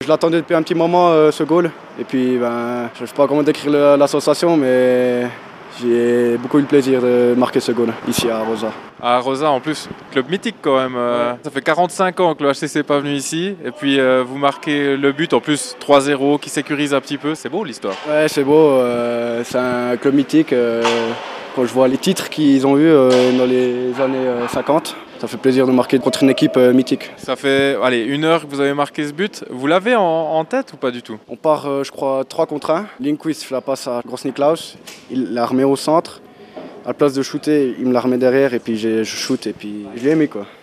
Je l'attendais depuis un petit moment, ce goal. Et puis, je ne sais pas comment décrire la sensation, mais j'ai beaucoup eu le plaisir de marquer ce goal ici à Rosa. À Rosa, en plus, club mythique quand même. Ça fait 45 ans que le HCC n'est pas venu ici. Et puis vous marquez le but, en plus 3-0, qui sécurise un petit peu. C'est beau l'histoire. Ouais, c'est beau. C'est un club mythique. Quand je vois les titres qu'ils ont eus dans les années 50, ça fait plaisir de marquer contre une équipe mythique. Ça fait 1 heure que vous avez marqué ce but. Vous l'avez en tête ou pas du tout? On part, je crois, 3 contre 1. Lindqvist fait la passe à Gross-Niklaus. Il la remet au centre. À la place de shooter, il me la remet derrière et puis je shoot et puis je l'ai mis quoi.